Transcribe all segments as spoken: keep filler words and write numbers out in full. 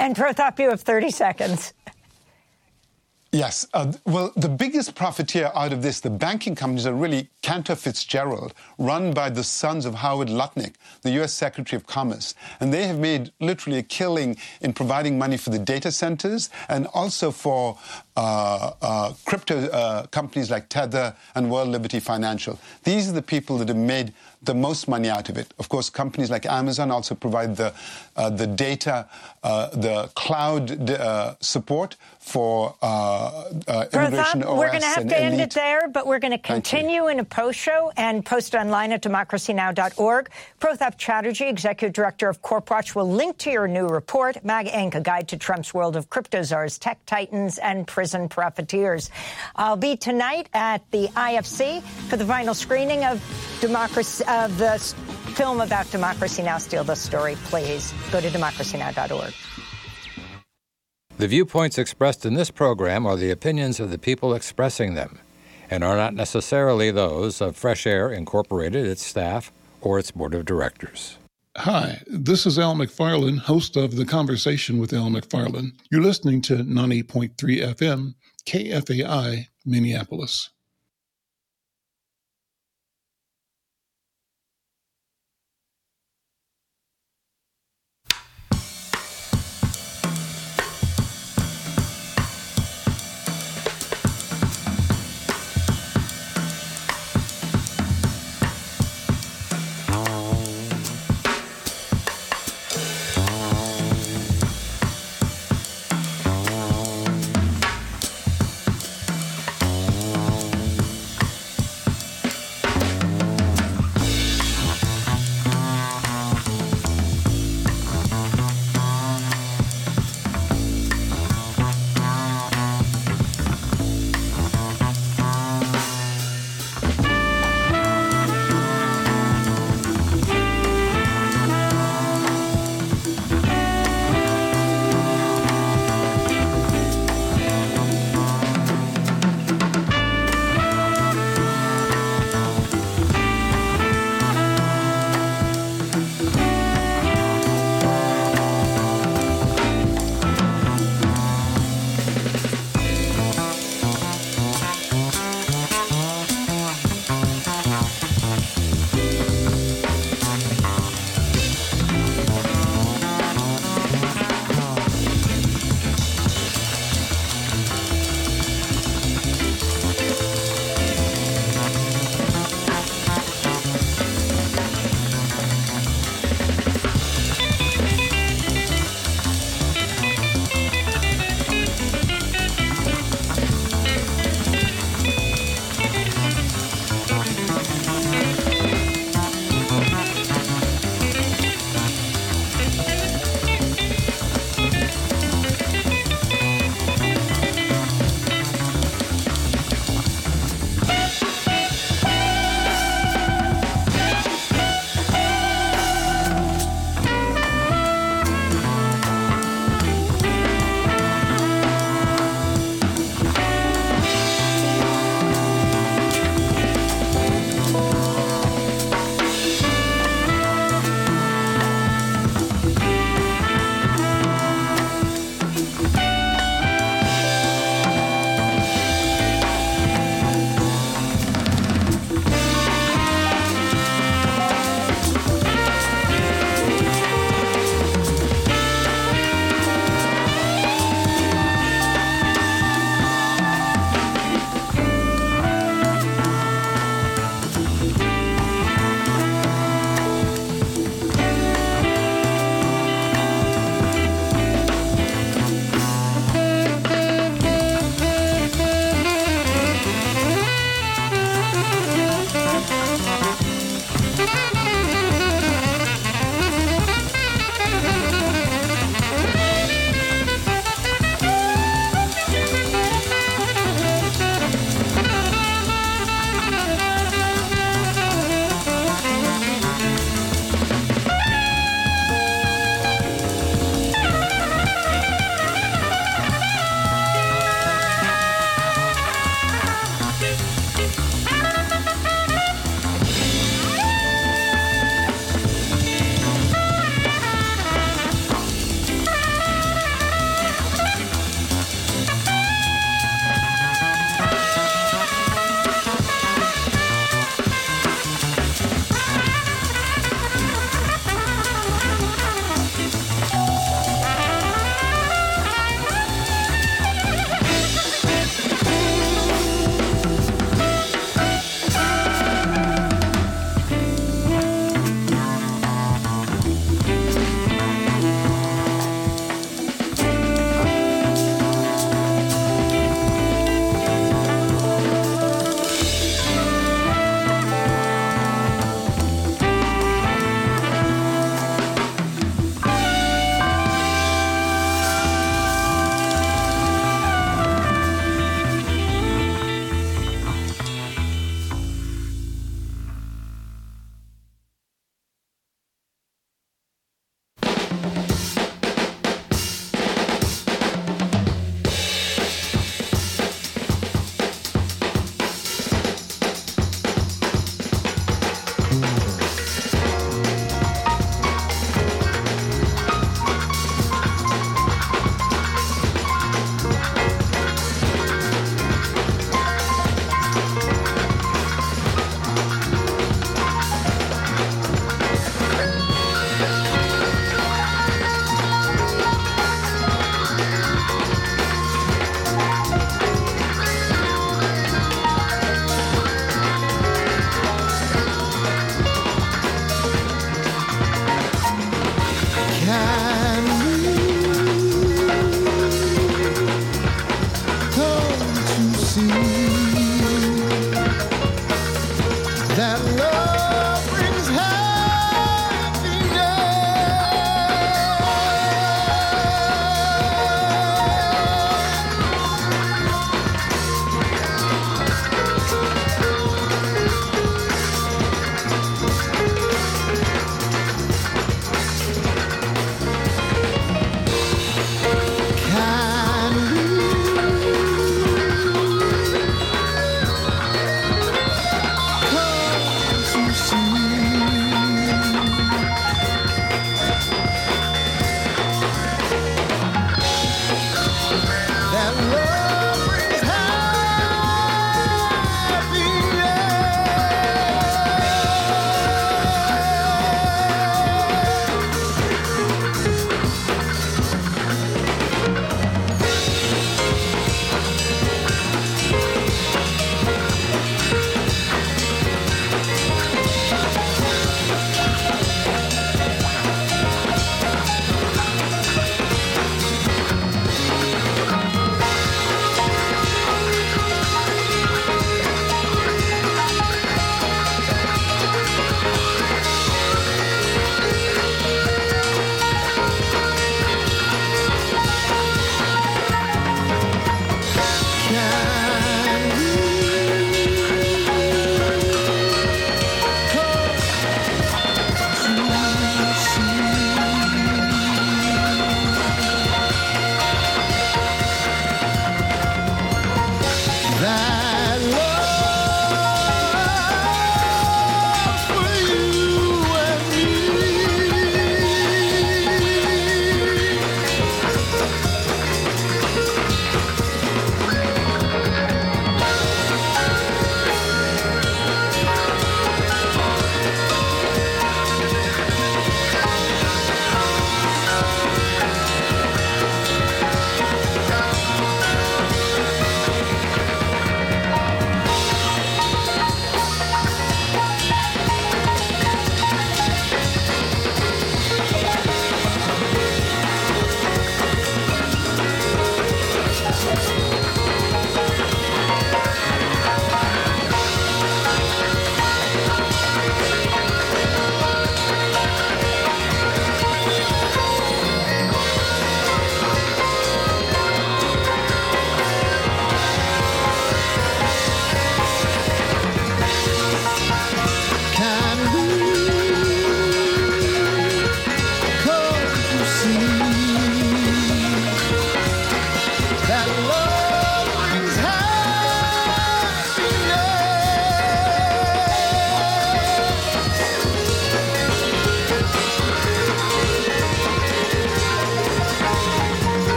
And Prothap, you have thirty seconds. Yes. Uh, well, the biggest profiteer out of this, the banking companies, are really Cantor Fitzgerald, run by the sons of Howard Lutnick, the U S Secretary of Commerce. And they have made literally a killing in providing money for the data centers and also for uh, uh, crypto uh, companies like Tether and World Liberty Financial. These are the people that have made the most money out of it. Of course, companies like Amazon also provide the uh, the data, uh, the cloud uh, support for uh, uh, immigration O S. We're going to have to end elite. it there, but we're going to continue in a post show and post online at democracy now dot org. Prothap Chatterjee, Executive Director of CorpWatch, will link to your new report, MAGA Incorporated, A Guide to Trump's World of Crypto Czars, Tech Titans, and Prison Profiteers. I'll be tonight at the I F C for the final screening of Democracy, of the film about Democracy Now! Steal the Story. Please go to democracy now dot org. The viewpoints expressed in this program are the opinions of the people expressing them and are not necessarily those of Fresh Air Incorporated, its staff, or its board of directors. Hi, this is Al McFarlane, host of The Conversation with Al McFarlane. You're listening to ninety point three F M, K F A I, Minneapolis.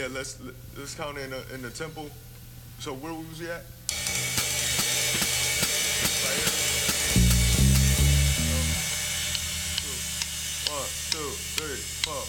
let's let's count in the, in the temple. So where was we at? Right here. One, two, three, four.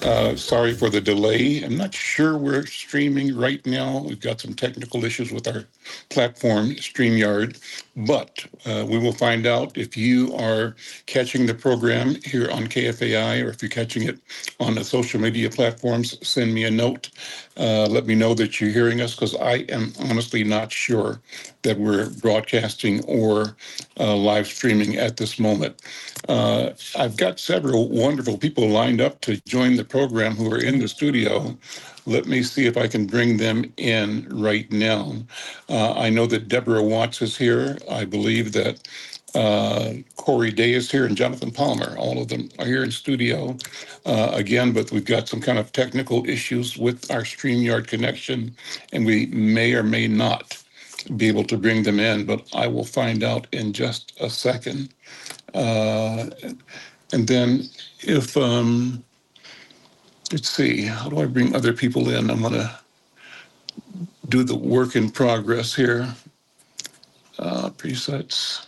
Uh, sorry for the delay. I'm not sure we're streaming right now. We've got some technical issues with our platform, StreamYard, but uh, we will find out if you are catching the program here on K F A I or if you're catching it on the social media platforms. Send me a note. Uh, let me know that you're hearing us, because I am honestly not sure that we're broadcasting or uh, live streaming at this moment. Uh, I've got several wonderful people lined up to join the program who are in the studio. Let me see if I can bring them in right now. Uh, I know that Deborah Watts is here. I believe that uh, Corey Day is here and Jonathan Palmer. All of them are here in studio uh, again, but we've got some kind of technical issues with our StreamYard connection, and we may or may not be able to bring them in, but I will find out in just a second. Uh, and then if, um, let's see, how do I bring other people in? I'm gonna do the work in progress here. Uh, presets.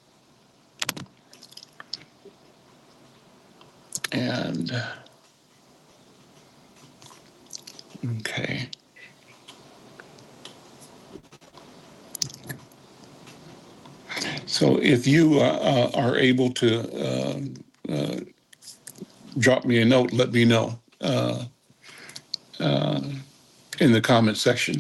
And, okay. So if you uh, uh, are able to uh, uh, drop me a note, let me know uh, uh, in the comment section.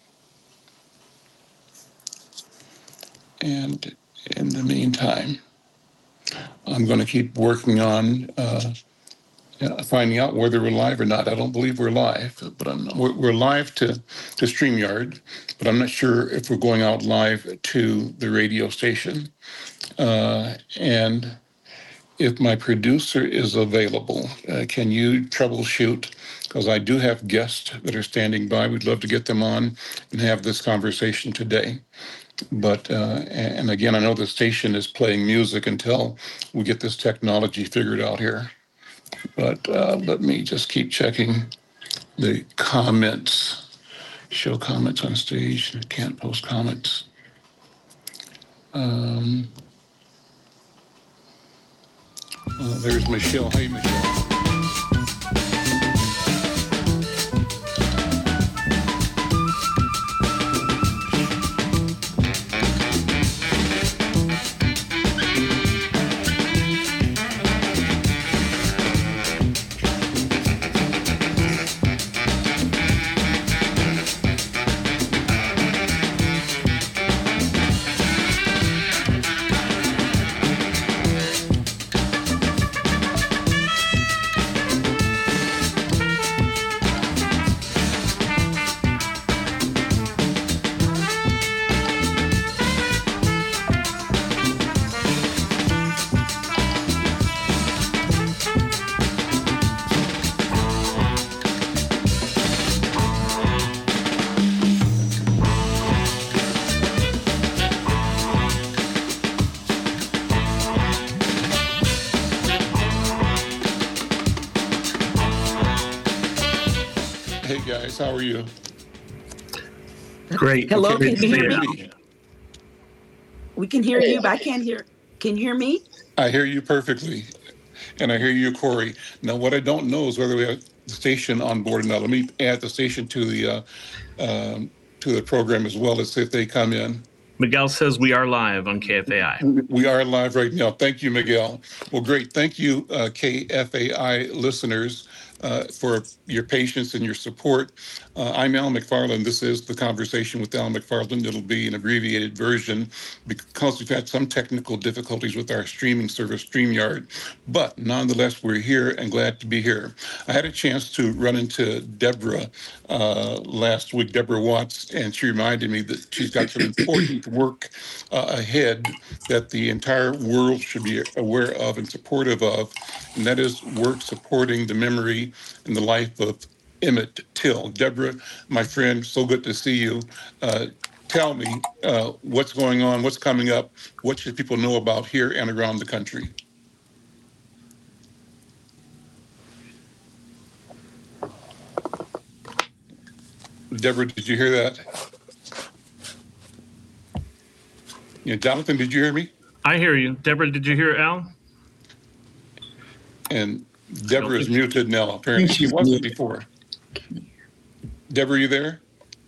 And in the meantime, I'm going to keep working on uh, finding out whether we're live or not. I don't believe we're live, but I'm not. We're, we're live to, to StreamYard, but I'm not sure if we're going out live to the radio station. Uh, and if my producer is available, uh, can you troubleshoot? Because I do have guests that are standing by. We'd love to get them on and have this conversation today. But, uh, and again, I know the station is playing music until we get this technology figured out here. But uh, let me just keep checking the comments. Show comments on stage. Can't post comments. Um, uh, there's Michelle. Hey, Michelle. How are you? Great. Hello, can you hear me? We can hear you, but I can't hear. Can you hear me? I hear you perfectly, and I hear you, Corey. Now, what I don't know is whether we have the station on board now. Let me add the station to the uh, um, to the program as well. Let's see if they come in. Miguel says we are live on K F A I. We are live right now. Thank you, Miguel. Well, great. Thank you, uh, K F A I listeners, uh, for your patience and your support. Uh, I'm Al McFarland. This is The Conversation with Al McFarland. It'll be an abbreviated version because we've had some technical difficulties with our streaming service, StreamYard. But nonetheless, we're here and glad to be here. I had a chance to run into Deborah uh, last week, Deborah Watts, and she reminded me that she's got some important work uh, ahead that the entire world should be aware of and supportive of, and that is work supporting the memory and the life of Emmett Till. Deborah, my friend, so good to see you. Uh, tell me uh, what's going on, what's coming up, what should people know about here and around the country? Deborah, did you hear that? Yeah, Jonathan, did you hear me? I hear you. Deborah, did you hear Al? And Deborah is muted now, apparently. She wasn't before. Deborah, are you there?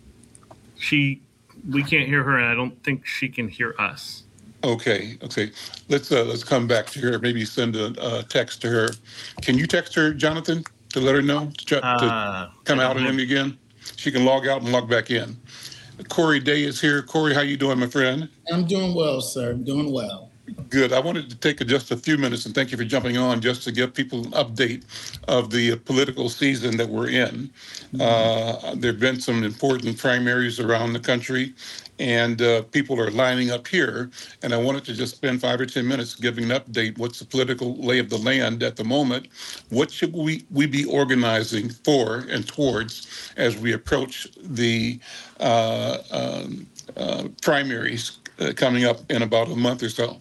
She, we can't hear her, and I don't think she can hear us. Okay, okay. Let's uh, let's come back to her. Maybe send a, a text to her. Can you text her, Jonathan, to let her know to, to Uh, come out and in again? She can log out and log back in. Corey Day is here. Corey, how you doing, my friend? I'm doing well, sir. I'm doing well. Good. I wanted to take just a few minutes, and thank you for jumping on, just to give people an update of the political season that we're in. Mm-hmm. Uh, there have been some important primaries around the country, and uh, people are lining up here. And I wanted to just spend five or ten minutes giving an update. What's the political lay of the land at the moment? What should we, we be organizing for and towards as we approach the uh, um, uh, primaries uh, coming up in about a month or so?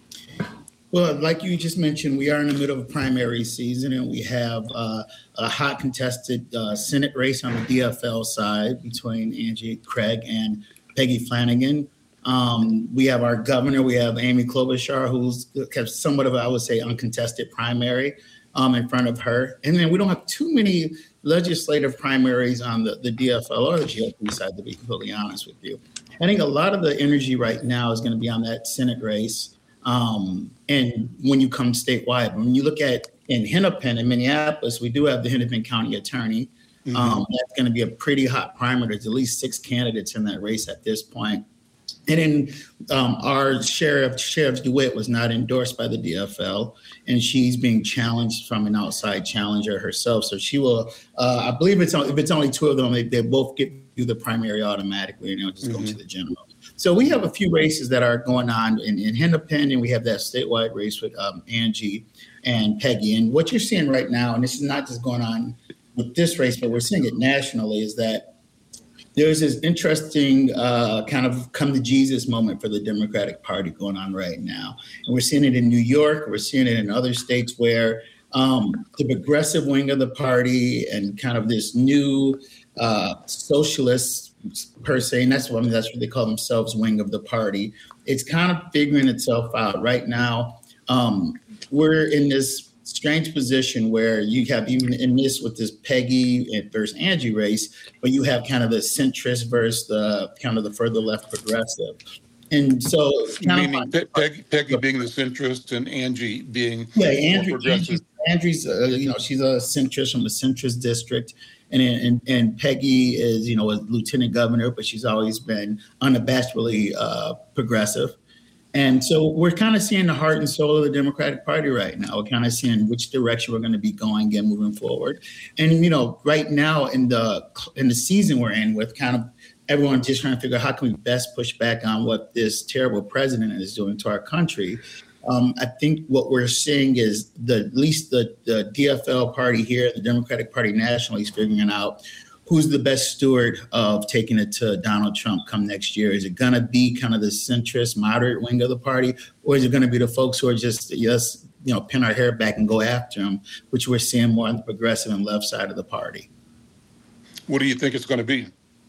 Well, like you just mentioned, we are in the middle of primary season, and we have uh, a hot contested uh, Senate race on the D F L side between Angie Craig and Peggy Flanagan. Um, we have our governor, we have Amy Klobuchar, who's kept somewhat of a, I would say, uncontested primary um, in front of her. And then we don't have too many legislative primaries on the, the D F L or the G O P side, to be completely honest with you. I think a lot of the energy right now is going to be on that Senate race. Um, and when you come statewide, when you look at in Hennepin in Minneapolis, we do have the Hennepin County Attorney. Mm-hmm. Um, that's going to be a pretty hot primer. There's at least six candidates in that race at this point. And then um, our sheriff, Sheriff DeWitt, was not endorsed by the D F L, and she's being challenged from an outside challenger herself. So she will, uh, I believe it's only, if it's only two of them, they, they both get through the primary automatically, and you know, just mm-hmm. go to the general. So we have a few races that are going on in, in Hennepin, and we have that statewide race with um, Angie and Peggy. And what you're seeing right now, and this is not just going on with this race, but we're seeing it nationally, is that there's this interesting uh, kind of come to Jesus moment for the Democratic Party going on right now. And we're seeing it in New York. We're seeing it in other states where um, the progressive wing of the party and kind of this new uh, socialist per se, and that's what I mean, that's what they call themselves, wing of the party. It's kind of figuring itself out right now. Um, we're in this strange position where you have, even in this with this Peggy versus Angie race, but you have kind of the centrist versus the kind of the further left progressive. And so, meaning Pe- Peggy, Peggy being the centrist and Angie being yeah, Andrew, progressive. Angie's, uh, you know, she's a centrist from a centrist district. And, and and Peggy is, you know, a lieutenant governor, but she's always been unabashedly uh, progressive. And so we're kind of seeing the heart and soul of the Democratic Party right now. We're kind of seeing which direction we're going to be going and moving forward. And, you know, right now in the in the season we're in, with kind of everyone just trying to figure out how can we best push back on what this terrible president is doing to our country. Um, I think what we're seeing is the at least the, the D F L party here, the Democratic Party nationally, is figuring out who's the best steward of taking it to Donald Trump come next year. Is it going to be kind of the centrist, moderate wing of the party, or is it going to be the folks who are just, yes, you know, pin our hair back and go after him, which we're seeing more on the progressive and left side of the party? What do you think it's going to be?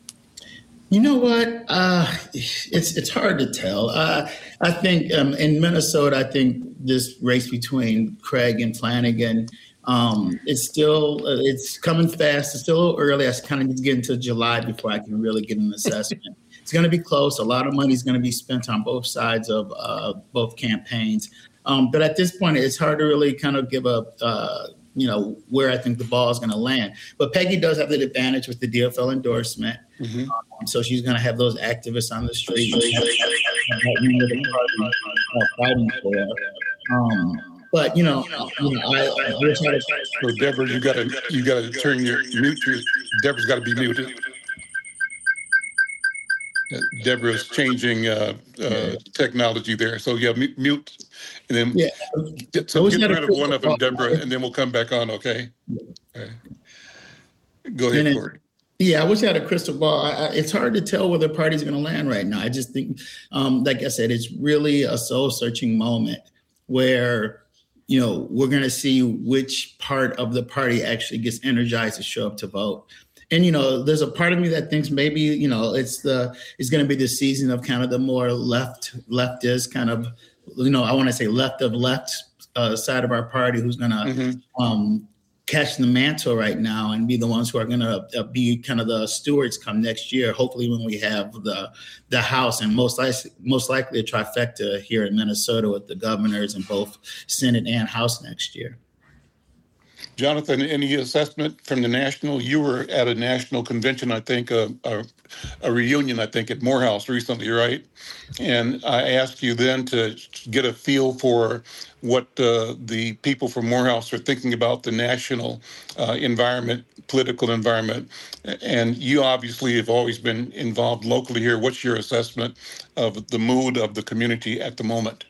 You know what? Uh, it's it's hard to tell. Uh, I think um, in Minnesota, I think this race between Craig and Flanagan, um, it's still uh, it's coming fast. It's still a little early. I kind of need to get into July before I can really get an assessment. It's going to be close. A lot of money is going to be spent on both sides of uh, both campaigns. Um, but at this point, it's hard to really kind of give a uh, you know, where I think the ball is going to land. But Peggy does have the advantage with the D F L endorsement. Mm-hmm. Um, so she's going to have those activists on the street fighting for. Um, but you know, you know, I, I wish I had. So Deborah, you got to you got to turn your mute. Your, Deborah's got to be muted. Uh, Deborah's changing uh, uh, technology there. So yeah, mute, mute and then yeah. get, so get rid of one of them, Deborah, and then we'll come back on, okay? Okay. Go ahead, Corey. Yeah, I wish I had a crystal ball. I, I, it's hard to tell where the party's going to land right now. I just think, um, like I said, it's really a soul-searching moment where, you know, we're going to see which part of the party actually gets energized to show up to vote. And, you know, there's a part of me that thinks maybe, you know, it's the it's going to be the season of kind of the more left leftist kind of, you know, I want to say left of left uh, side of our party who's going to Mm-hmm. um, catch the mantle right now and be the ones who are going to uh, be kind of the stewards come next year, hopefully when we have the the House and most, li- most likely a trifecta here in Minnesota with the governors in both Senate and House next year. Jonathan, any assessment from the national? You were at a national convention, I think, a, a, a reunion, I think, at Morehouse recently, right? And I asked you then to get a feel for what uh, the people from Morehouse are thinking about the national uh, environment, political environment. And you obviously have always been involved locally here. What's your assessment of the mood of the community at the moment?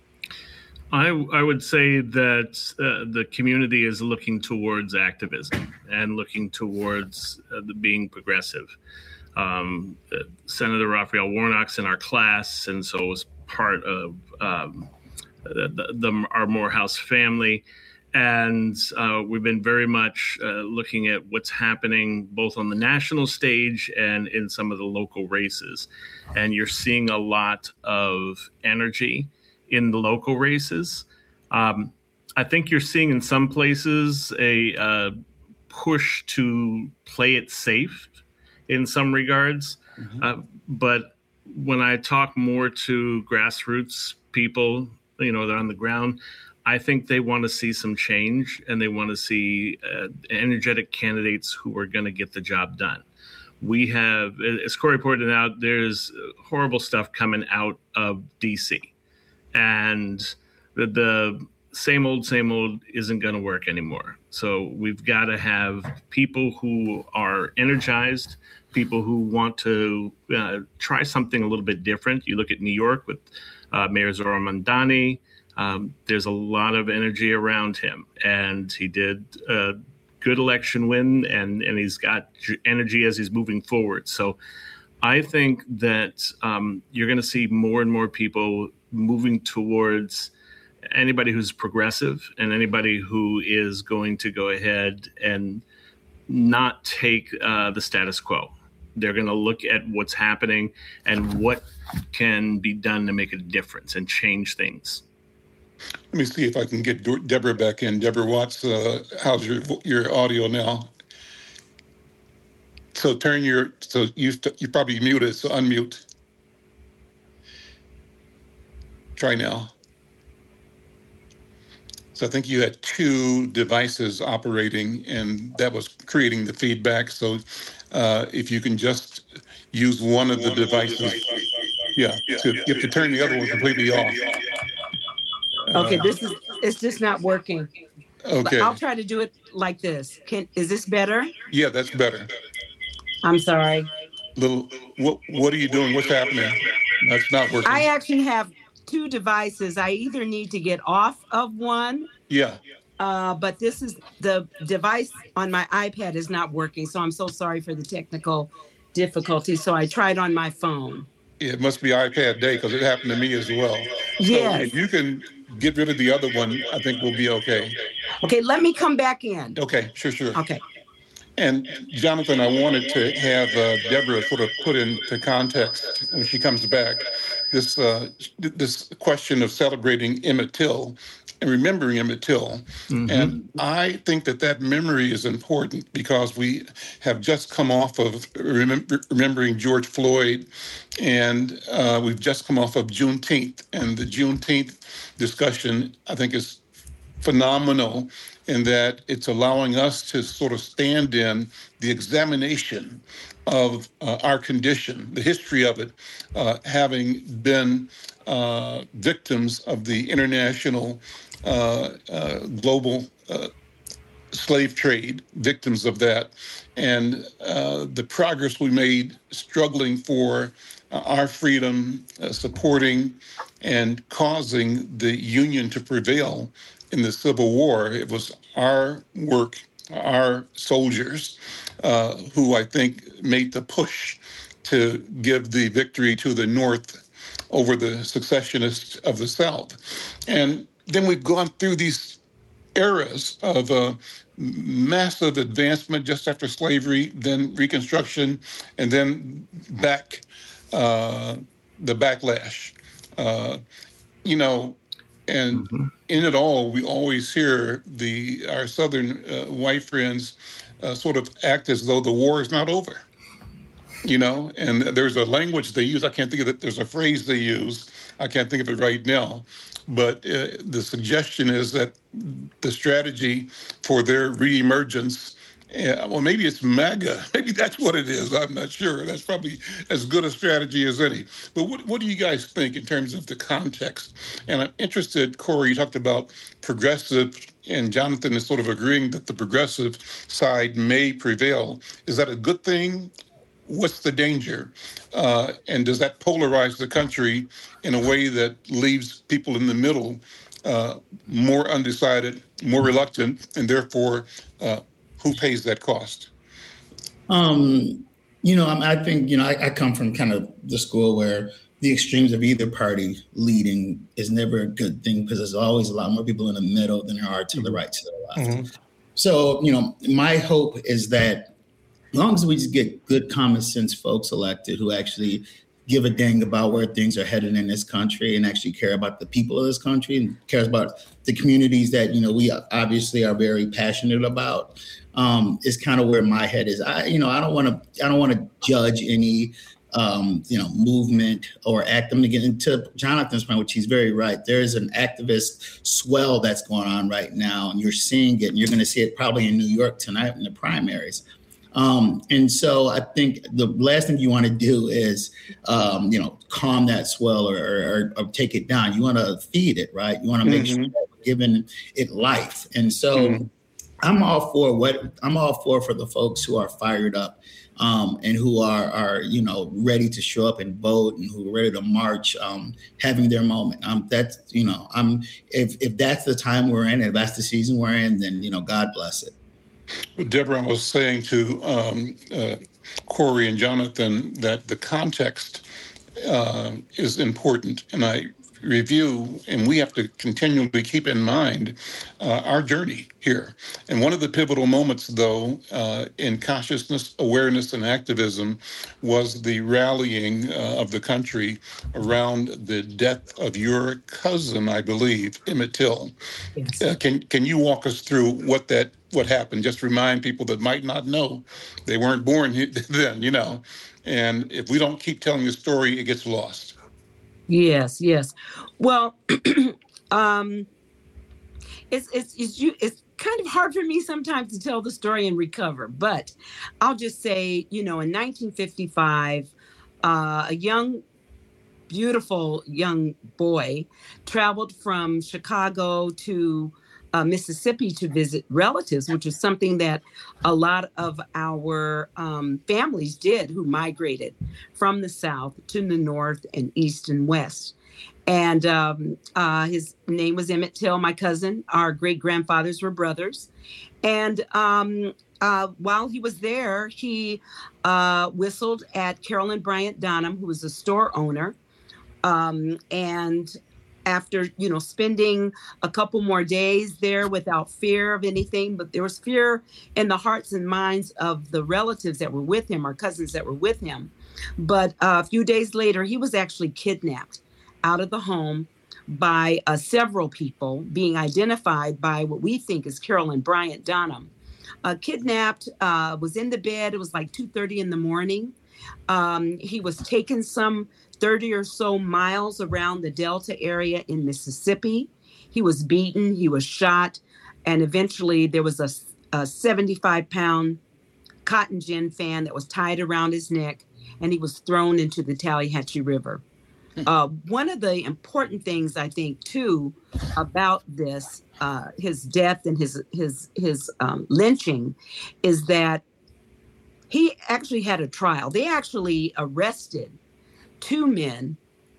I, I would say that uh, the community is looking towards activism and looking towards uh, the being progressive. Um, uh, Senator Raphael Warnock's in our class, and so was part of um, the, the, the, our Morehouse family. And uh, we've been very much uh, looking at what's happening both on the national stage and in some of the local races. And you're seeing a lot of energy in the local races. Um, I think you're seeing in some places a uh, push to play it safe in some regards. Mm-hmm. Uh, but when I talk more to grassroots people, you know, they're on the ground, I think they want to see some change and they want to see uh, energetic candidates who are going to get the job done. We have, as Corey pointed out, there's horrible stuff coming out of D C. And the, the same old, same old isn't going to work anymore. So we've got to have people who are energized, people who want to uh, try something a little bit different. You look at New York with uh, Mayor Zohran Mamdani. Um, there's a lot of energy around him, and he did a good election win, and, and he's got energy as he's moving forward. So I think that um, you're going to see more and more people moving towards anybody who's progressive and anybody who is going to go ahead and not take uh, the status quo. They're going to look at what's happening and what can be done to make a difference and change things. Let me see if I can get Deborah back in. Deborah Watts, uh, how's your your audio now? So turn your, so you you probably muted, so unmute. Try now. So I think you had two devices operating, and that was creating the feedback. So uh, if you can just use one of the devices, yeah, so you have to turn the other one completely off. Okay, this is, it's just not working. Okay. I'll try to do it like this. Can, is this better? Yeah, that's better. I'm sorry. Little, what what are you doing? What's happening? That's not working. I actually have two devices. I either need to get off of one. Yeah. Uh, but this is the device on my iPad is not working. So I'm so sorry for the technical difficulty. So I tried on my phone. It must be iPad day because it happened to me as well. Yes. So if you can get rid of the other one, I think we'll be okay. Okay, let me come back in. Okay, sure, sure. Okay. And Jonathan, I wanted to have uh, Deborah sort of put into context when she comes back this uh, this question of celebrating Emmett Till and remembering Emmett Till. Mm-hmm. And I think that that memory is important because we have just come off of remember, remembering George Floyd, and uh, we've just come off of Juneteenth. And the Juneteenth discussion, I think, is phenomenal in that it's allowing us to sort of stand in the examination of uh, our condition, the history of it, uh, having been uh, victims of the international uh, uh, global uh, slave trade, victims of that, and uh, the progress we made struggling for uh, our freedom, uh, supporting and causing the Union to prevail in the Civil War. It was our work, our soldiers, uh, who I think made the push to give the victory to the North over the secessionists of the South. And then we've gone through these eras of uh, massive advancement just after slavery, then Reconstruction, and then back, uh, the backlash. Uh, you know, and mm-hmm. in it all, we always hear the our Southern uh, white friends uh, sort of act as though the war is not over. You know, and there's a language they use. I can't think of it. There's a phrase they use. I can't think of it right now. But uh, the suggestion is that the strategy for their reemergence, uh, well, maybe it's MAGA. Maybe that's what it is. I'm not sure. That's probably as good a strategy as any. But what, what do you guys think in terms of the context? And I'm interested, Corey, you talked about progressive, and Jonathan is sort of agreeing that the progressive side may prevail. Is that a good thing? What's the danger? Uh, and does that polarize the country in a way that leaves people in the middle uh, more undecided, more reluctant, and therefore uh, who pays that cost? Um, you know, I, I think, you know, I, I come from kind of the school where the extremes of either party leading is never a good thing because there's always a lot more people in the middle than there are to the right, to the left. Mm-hmm. So, you know, my hope is that as long as we just get good common sense folks elected who actually give a dang about where things are headed in this country and actually care about the people of this country and cares about the communities that, you know, we obviously are very passionate about, um, is kind of where my head is. I, you know, I don't want to, I don't want to judge any, um, you know, movement or act. I'm going to get into Jonathan's point, which he's very right. There is an activist swell that's going on right now, and you're seeing it, and you're going to see it probably in New York tonight in the primaries. Um, and so I think the last thing you want to do is, um, you know, calm that swell or, or, or take it down. You want to feed it, right? You want to make mm-hmm. sure that we're giving it life. And so mm-hmm. I'm all for what I'm all for for the folks who are fired up um, and who are, are, you know, ready to show up and vote and who are ready to march, um, having their moment. Um, that's, you know, I'm if, if that's the time we're in, if that's the season we're in, then, you know, God bless it. Deborah, I was saying to um, uh, Corey and Jonathan that the context uh, is important, and I review, and we have to continually keep in mind uh, our journey here. And one of the pivotal moments, though, uh, in consciousness, awareness, and activism was the rallying uh, of the country around the death of your cousin, I believe, Emmett Till. Yes. Uh, can can you walk us through what that what happened? Just remind people that might not know. They weren't born then, you know. And if we don't keep telling the story, it gets lost. Yes, yes. Well, um, it's, it's, it's, it's kind of hard for me sometimes to tell the story and recover, but I'll just say, you know, in nineteen fifty-five, uh, a young, beautiful young boy traveled from Chicago to Uh, Mississippi to visit relatives, which is something that a lot of our um, families did who migrated from the South to the North and East and West. And um, uh, his name was Emmett Till, my cousin. Our great grandfathers were brothers. And um, uh, while he was there, he uh, whistled at Carolyn Bryant Donham, who was a store owner. Um, and after, you know, spending a couple more days there without fear of anything, but there was fear in the hearts and minds of the relatives that were with him, our cousins that were with him. But uh, a few days later, he was actually kidnapped out of the home by uh, several people being identified by what we think is Carolyn Bryant Donham. Uh, kidnapped, uh, was in the bed. It was like two thirty in the morning. Um, he was taken some thirty or so miles around the Delta area in Mississippi. He was beaten, he was shot, and eventually there was a, a seventy-five pound cotton gin fan that was tied around his neck, and he was thrown into the Tallahatchie River. Uh, one of the important things I think too about this, uh, his death and his his his um, lynching, is that he actually had a trial. They actually arrested two men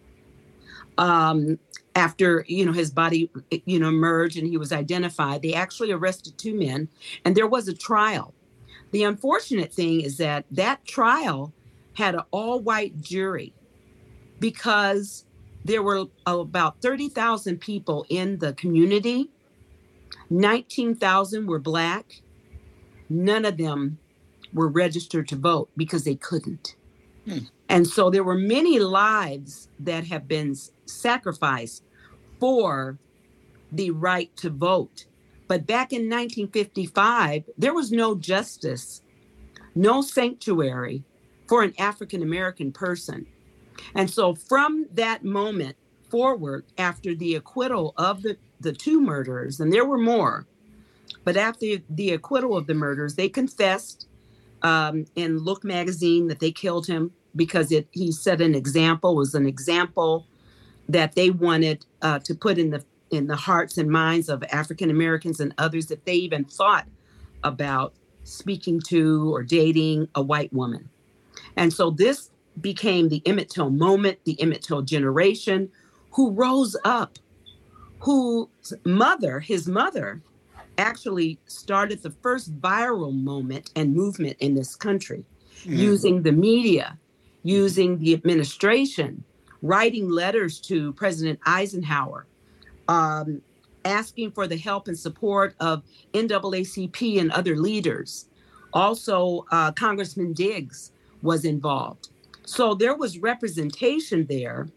um, after, you know, his body, you know, emerged and he was identified. They actually arrested two men, and there was a trial. The unfortunate thing is that that trial had an all-white jury because there were about thirty thousand people in the community. nineteen thousand were Black. None of them were registered to vote because they couldn't. Hmm. And so there were many lives that have been sacrificed for the right to vote. But back in nineteen fifty-five, there was no justice, no sanctuary for an African-American person. And so from that moment forward, after the acquittal of the, the two murderers, and there were more, but after the acquittal of the murders, they confessed um, in Look magazine that they killed him because it he set an example, was an example that they wanted uh, to put in the in the hearts and minds of African Americans and others, if they even thought about speaking to or dating a white woman. And so this became the Emmett Till moment, the Emmett Till generation, who rose up, whose mother, his mother, actually started the first viral moment and movement in this country, mm-hmm. using the media, using the administration, writing letters to President Eisenhower, um, asking for the help and support of N double A C P and other leaders. Also, uh, Congressman Diggs was involved. So there was representation there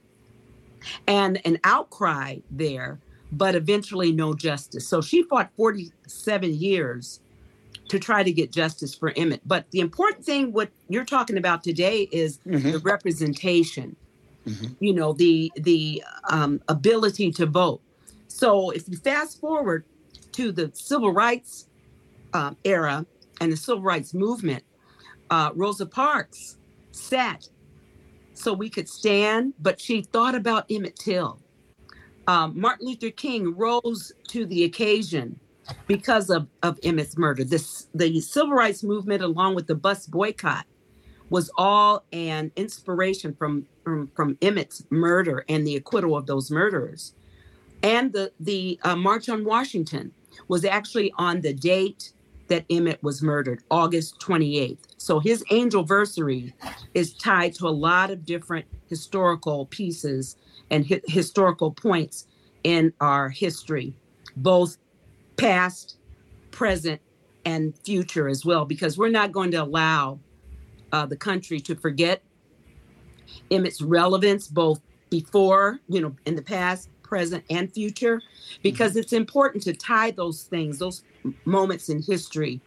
and an outcry there, but eventually no justice. So she fought forty-seven years to try to get justice for Emmett. But the important thing, what you're talking about today, is mm-hmm. the representation, mm-hmm. you know, the, the um, ability to vote. So if you fast forward to the civil rights uh, era and the civil rights movement, uh, Rosa Parks sat so we could stand, but she thought about Emmett Till. Um, Martin Luther King rose to the occasion because of, of Emmett's murder. This, the civil rights movement, along with the bus boycott, was all an inspiration from, from, from Emmett's murder and the acquittal of those murderers. And the, the uh, March on Washington was actually on the date that Emmett was murdered, August twenty-eighth. So his anniversary is tied to a lot of different historical pieces and hi- historical points in our history, both past, present, and future as well, because we're not going to allow uh, the country to forget Emmett's relevance, both before, you know, in the past, present, and future, because it's important to tie those things, those moments in history,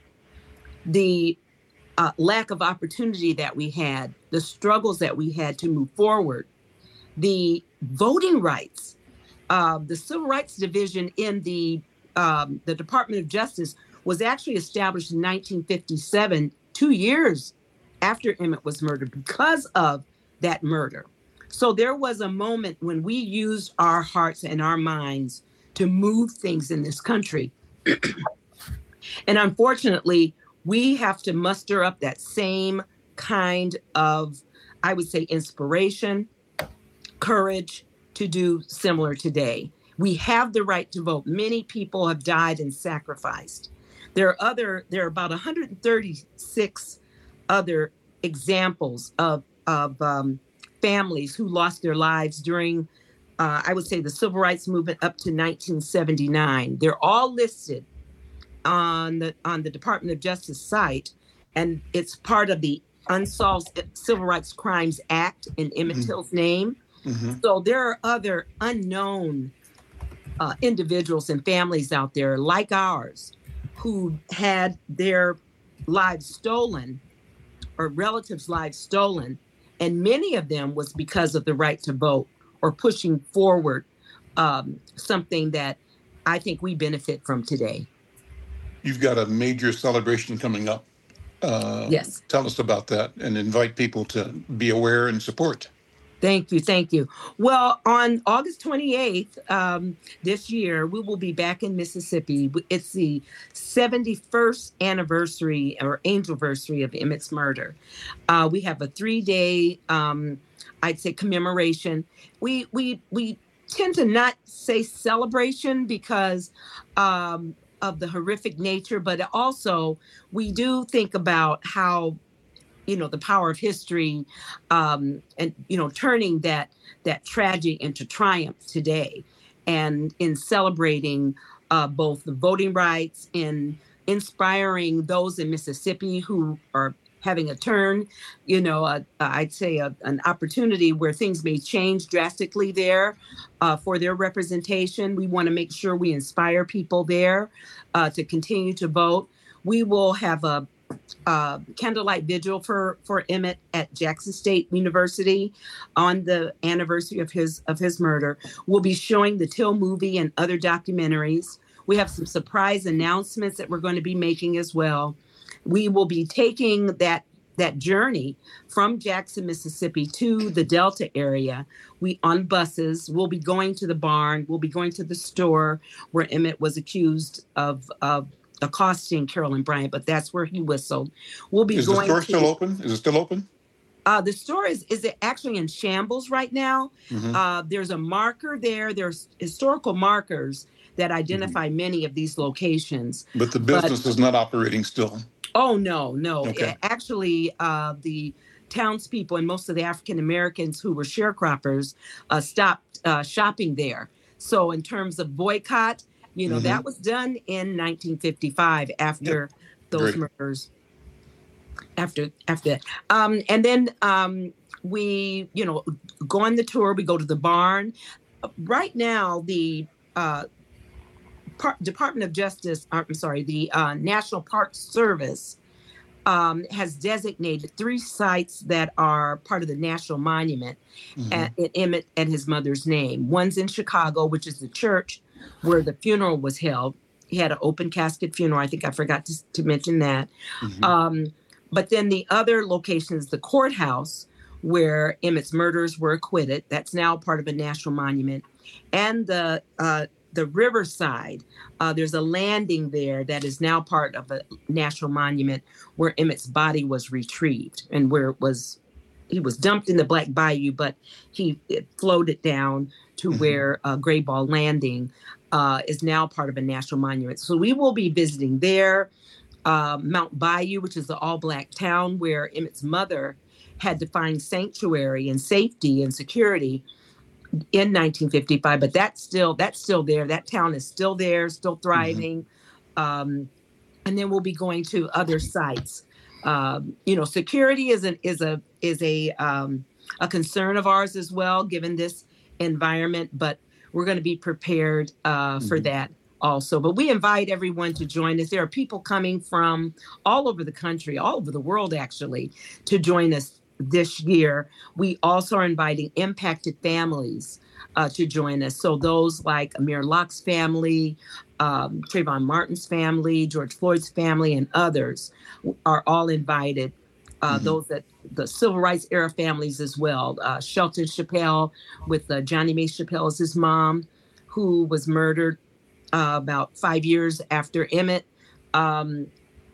the uh, lack of opportunity that we had, the struggles that we had to move forward, the voting rights, uh, the Civil Rights Division in the um, the Department of Justice was actually established in nineteen fifty-seven, two years after Emmett was murdered, because of that murder. So there was a moment when we used our hearts and our minds to move things in this country. And unfortunately, we have to muster up that same kind of, I would say, inspiration, courage to do similar today. We have the right to vote. Many people have died and sacrificed. There are other, there are about one hundred thirty-six other examples of, of um, families who lost their lives during, uh, I would say, the civil rights movement up to nineteen seventy-nine. They're all listed on the on the Department of Justice site, and it's part of the Unsolved Civil Rights Crimes Act in Emmett mm-hmm. Till's name. Mm-hmm. So there are other unknown uh, individuals and families out there like ours who had their lives stolen or relatives' lives stolen, and many of them was because of the right to vote or pushing forward um, something that I think we benefit from today. You've got a major celebration coming up. Uh, yes. Tell us about that and invite people to be aware and support. Thank you. Thank you. Well, on August twenty-eighth um, this year, we will be back in Mississippi. It's the seventy-first anniversary or anniversary of Emmett's murder. Uh, we have a three-day, um, I'd say, commemoration. We we we tend to not say celebration because um, of the horrific nature, but also we do think about how, you know, the power of history um, and, you know, turning that that tragedy into triumph today, and in celebrating uh, both the voting rights, in inspiring those in Mississippi who are having a turn, you know, uh, I'd say a, an opportunity where things may change drastically there uh, for their representation. We want to make sure we inspire people there uh, to continue to vote. We will have a uh, candlelight vigil for, for Emmett at Jackson State University on the anniversary of his of his murder. We'll be showing the Till movie and other documentaries. We have some surprise announcements that we're going to be making as well. We will be taking that that journey from Jackson, Mississippi to the Delta area. We on buses. We'll be going to the barn. We'll be going to the store where Emmett was accused of of accosting Carolyn Bryant, but that's where he whistled. We'll be is going. Is the store to, still open? Is it still open? Uh, the store is is actually in shambles right now. Mm-hmm. Uh, there's a marker there. There's historical markers that identify mm-hmm. many of these locations. But the business but, is not operating still. Oh, no, no. Okay. Actually, uh, the townspeople and most of the African Americans who were sharecroppers uh, stopped uh, shopping there. So in terms of boycott, you know, mm-hmm. that was done in nineteen fifty-five after yep. those Great. murders. After after that. Um, and then um, we, you know, go on the tour. We go to the barn. Right now, the uh, Par- Department of Justice, I'm sorry, the uh, National Park Service um, has designated three sites that are part of the National Monument mm-hmm. at, at Emmett and his mother's name. One's in Chicago, which is the church where the funeral was held. He had an open casket funeral. I think I forgot to, to mention that. Mm-hmm. Um, but then the other location is the courthouse where Emmett's murderers were acquitted. That's now part of a national monument. And the uh, the Riverside, uh, there's a landing there that is now part of a national monument where Emmett's body was retrieved and where it was, he was dumped in the Black Bayou, but he it floated down to mm-hmm. where uh, Gray Ball Landing uh, is now part of a national monument. So we will be visiting there. Uh, Mount Bayou, which is the all-Black town where Emmett's mother had to find sanctuary and safety and security in nineteen fifty-five, but that's still that's still there. That town is still there, still thriving. Mm-hmm. Um, and then we'll be going to other sites. Um, you know, security is an is a is a um, a concern of ours as well, given this environment. But we're going to be prepared uh, mm-hmm. for that also. But we invite everyone to join us. There are people coming from all over the country, all over the world, actually, to join us this year. We also are inviting impacted families uh, to join us. So those like Amir Locke's family, um, Trayvon Martin's family, George Floyd's family, and others are all invited. Uh, mm-hmm. Those that the civil rights era families as well. Uh, Shelton Chappelle with uh, Johnny May Chappelle as his mom, who was murdered uh, about five years after Emmett, um,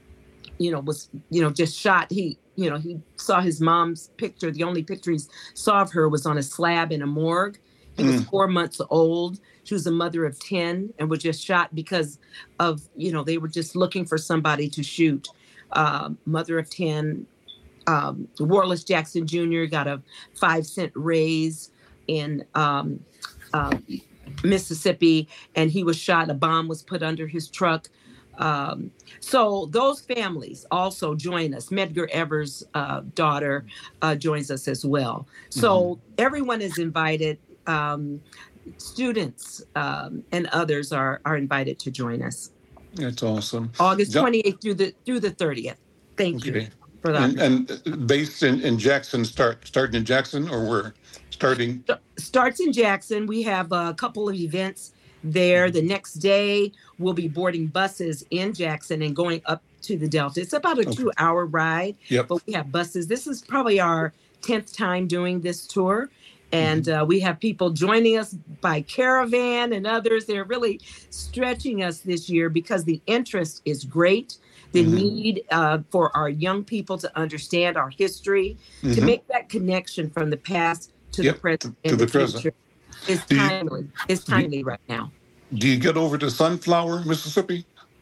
you know, was, you know, just shot. He You know, he saw his mom's picture. The only picture he saw of her was on a slab in a morgue. He mm. was four months old. She was a mother of ten and was just shot because of, you know, they were just looking for somebody to shoot. Uh, mother of ten. Um, Wallace Jackson Junior got a five cent raise in um, uh, Mississippi, and he was shot. A bomb was put under his truck. Um, so those families also join us. Medgar Evers' uh, daughter uh, joins us as well. So mm-hmm. everyone is invited. Um, students um, and others are are invited to join us. That's awesome. August twenty-eighth through the through the thirtieth. Thank okay. you for that. And, and based in, in Jackson, start starting in Jackson, or we're starting? Starts in Jackson. We have a couple of events there. The next day, we'll be boarding buses in Jackson and going up to the Delta. It's about a okay. two-hour ride, yep. but we have buses. This is probably our tenth time doing this tour, and mm-hmm. uh, we have people joining us by caravan and others. They're really stretching us this year because the interest is great. The mm-hmm. need uh, for our young people to understand our history, mm-hmm. to make that connection from the past to yep. the present to, and to the, the future. present. It's timely. You, it's timely right now. Do you get over to Sunflower, Mississippi?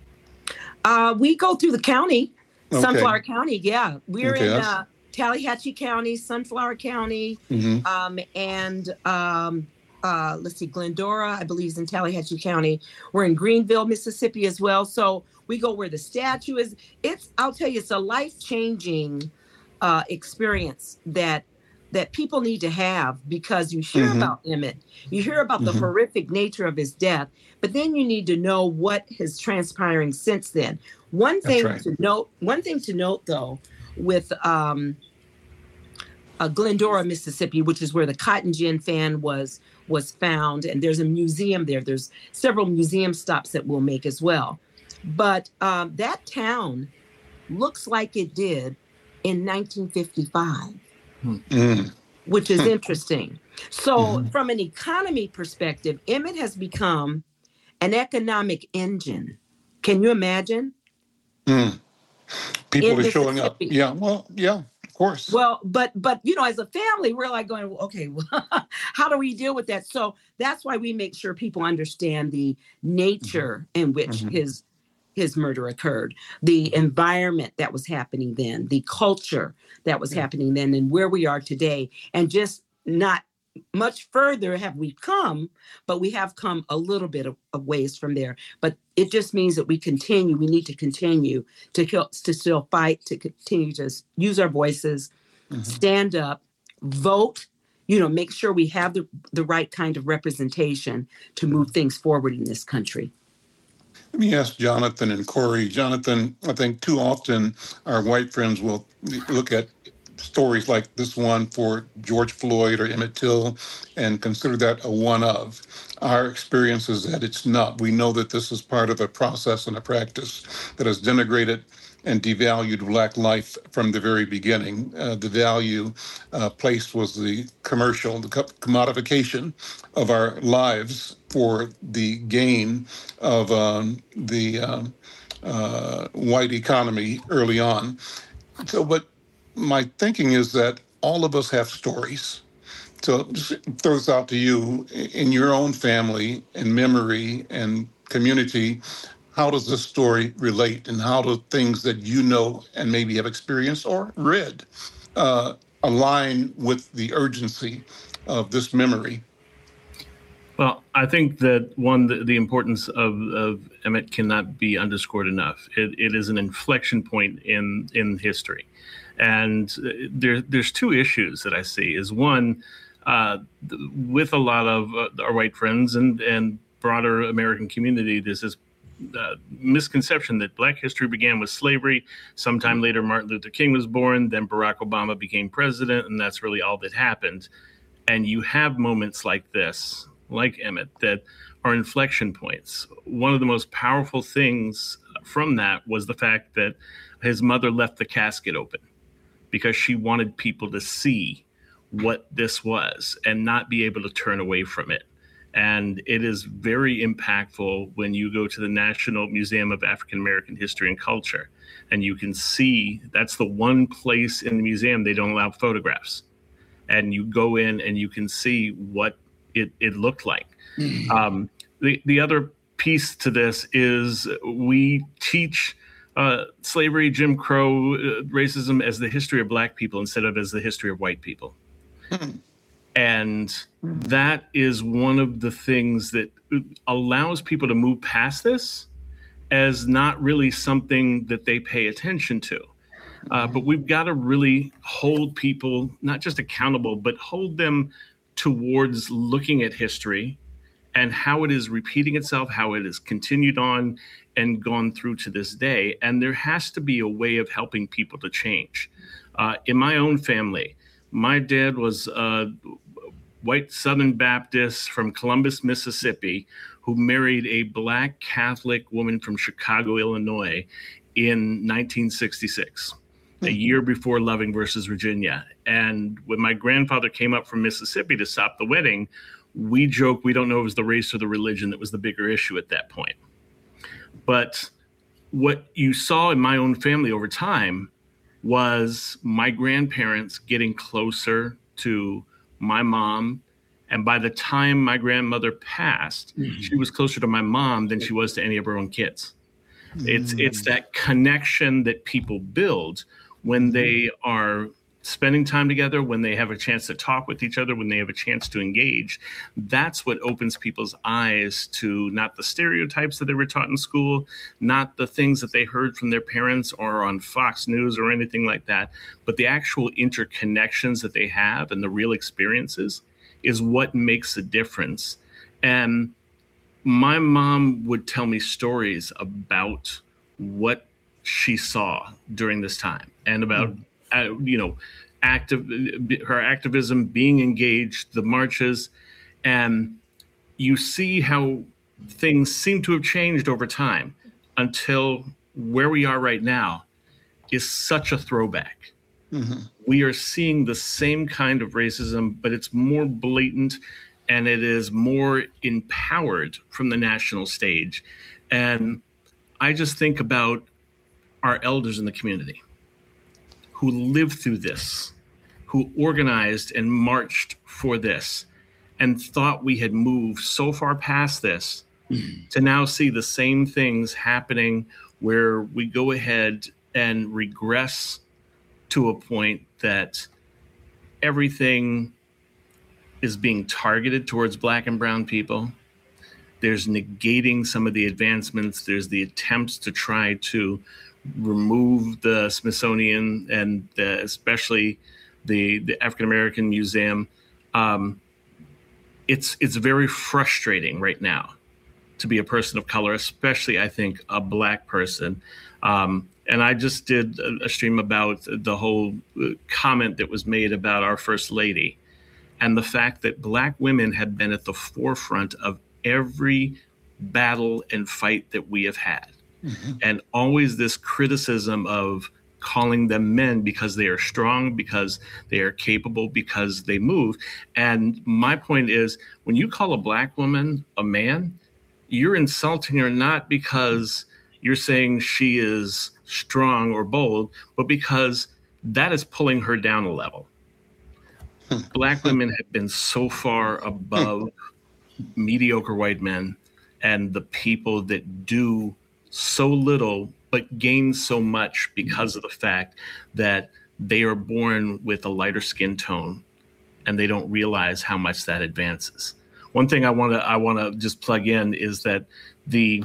Uh, we go through the county, okay. Sunflower County. Yeah, we're okay, in uh, Tallahatchie County, Sunflower County, mm-hmm. um, and um, uh, let's see, Glendora, I believe, is in Tallahatchie County. We're in Greenville, Mississippi, as well. So We go where the statue is. It's, I'll tell you, it's a life-changing uh, experience that that people need to have, because you hear mm-hmm. about Emmett, you hear about mm-hmm. the horrific nature of his death, but then you need to know what is transpiring since then. One thing right. to note, one thing to note though, with um, uh, Glendora, Mississippi, which is where the cotton gin fan was was found, and there's a museum there. There's several museum stops that we'll make as well. But um, that town looks like it did in nineteen fifty-five. Mm. Which is interesting. So mm-hmm. from an economy perspective, Emmett has become an economic engine. Can you imagine? Mm. People are showing up. Yeah, well, yeah, of course. Well, but, but you know, as a family, we're like going, okay, well, how do we deal with that? So that's why we make sure people understand the nature mm-hmm. in which mm-hmm. his his murder occurred, the environment that was happening then, the culture that was yeah. happening then, and where we are today. And just not much further have we come, but we have come a little bit of, of ways from there. But it just means that we continue, we need to continue to, to still fight, to continue to use our voices, mm-hmm. stand up, vote, you know, make sure we have the, the right kind of representation to move things forward in this country. Let me ask Jonathan and Corey. Jonathan, I think too often our white friends will look at stories like this one for George Floyd or Emmett Till and consider that a one of. Our experience is that it's not. We know that this is part of a process and a practice that has denigrated and devalued Black life from the very beginning. Uh, the value uh, placed was the commercial, the commodification of our lives for the gain of um, the um, uh, white economy early on. So, but my thinking is that all of us have stories. So just throw this out to you, in your own family and memory and community, how does this story relate, and how do things that you know and maybe have experienced or read uh, align with the urgency of this memory? Well, I think that, one, the, the importance of, of Emmett cannot be underscored enough. It, it is an inflection point in, in history. And there, there's two issues that I see. Is one, uh, with a lot of uh, our white friends and, and broader American community, there's this Uh, misconception that Black history began with slavery. Sometime later, Martin Luther King was born, then Barack Obama became president, and that's really all that happened. And you have moments like this, like Emmett, that are inflection points. One of the most powerful things from that was the fact that his mother left the casket open because she wanted people to see what this was and not be able to turn away from it. And it is very impactful when you go to the National Museum of African American History and Culture, and you can see that's the one place in the museum they don't allow photographs. And you go in and you can see what it, it looked like. Mm-hmm. Um, the, the other piece to this is we teach uh, slavery, Jim Crow, uh, racism as the history of Black people instead of as the history of white people. Mm-hmm. And that is one of the things that allows people to move past this as not really something that they pay attention to. Uh, but we've got to really hold people not just accountable, but hold them towards looking at history and how it is repeating itself, how it has continued on and gone through to this day. And there has to be a way of helping people to change. Uh, in my own family, my dad was a white Southern Baptist from Columbus, Mississippi, who married a Black Catholic woman from Chicago, Illinois in nineteen sixty-six, a year before Loving versus Virginia. And when my grandfather came up from Mississippi to stop the wedding, we joke we don't know if it was the race or the religion that was the bigger issue at that point. But what you saw in my own family over time was my grandparents getting closer to my mom. And by the time my grandmother passed, mm-hmm. she was closer to my mom than she was to any of her own kids. Mm-hmm. It's it's that connection that people build when they are spending time together, when they have a chance to talk with each other, when they have a chance to engage, that's what opens people's eyes to not the stereotypes that they were taught in school, not the things that they heard from their parents or on Fox News or anything like that, but the actual interconnections that they have and the real experiences is what makes a difference. And my mom would tell me stories about what she saw during this time and about mm. Uh, you know, active, her activism, being engaged, the marches, and you see how things seem to have changed over time until where we are right now is such a throwback. Mm-hmm. We are seeing the same kind of racism, but it's more blatant and it is more empowered from the national stage. And I just think about our elders in the community who lived through this, who organized and marched for this, and thought we had moved so far past this mm-hmm. to now see the same things happening where we go ahead and regress to a point that everything is being targeted towards Black and brown people. There's negating some of the advancements. There's the attempts to try to remove the Smithsonian and the, especially the, the African American Museum. Um, it's it's very frustrating right now to be a person of color, especially I think a Black person. Um, and I just did a, a stream about the whole comment that was made about our First Lady and the fact that Black women have been at the forefront of every battle and fight that we have had. Mm-hmm. And always this criticism of calling them men because they are strong, because they are capable, because they move. And my point is, when you call a Black woman a man, you're insulting her not because you're saying she is strong or bold, but because that is pulling her down a level. Black women have been so far above mediocre white men and the people that do so little but gain so much because of the fact that they are born with a lighter skin tone and they don't realize how much that advances. One thing I want to I want to just plug in is that the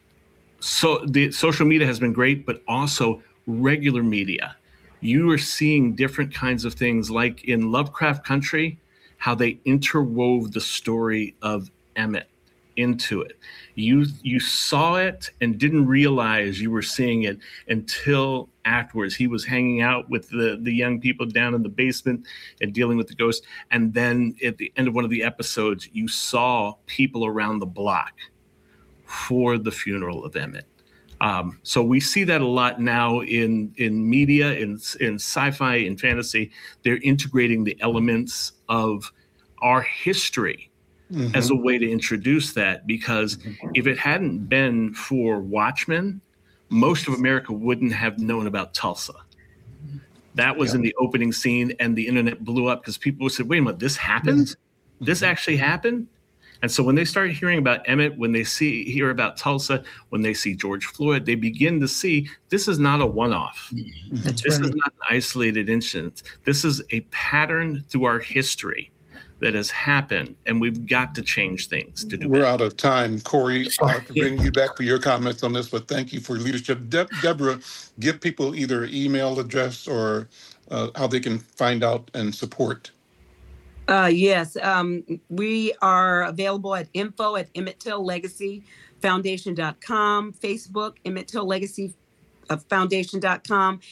so the social media has been great, but also regular media. You are seeing different kinds of things, like in Lovecraft Country, how they interwove the story of Emmett into it. You you saw it and didn't realize you were seeing it until afterwards. He was hanging out with the, the young people down in the basement and dealing with the ghost. And then at the end of one of the episodes, you saw people around the block for the funeral of Emmett. Um, so we see that a lot now in, in media, in, in sci-fi, in fantasy. They're integrating the elements of our history mm-hmm. as a way to introduce that, because mm-hmm. if it hadn't been for Watchmen, most of America wouldn't have known about Tulsa. That was yeah. in the opening scene, and the internet blew up because people said, wait a minute, this happened? Mm-hmm. This actually happened? And so when they start hearing about Emmett, when they see hear about Tulsa, when they see George Floyd, they begin to see this is not a one-off. That's this right. is not an isolated incident. This is a pattern through our history that has happened, and we've got to change things to do We're that. out of time. Corey, I'll have to bring you back for your comments on this, but thank you for your leadership. De- Deborah, give people either email address or uh, how they can find out and support. Uh, yes, um, we are available at info at Emmett Till Legacy Foundation dot com, Facebook, Emmett Till Legacy Foundation dot com,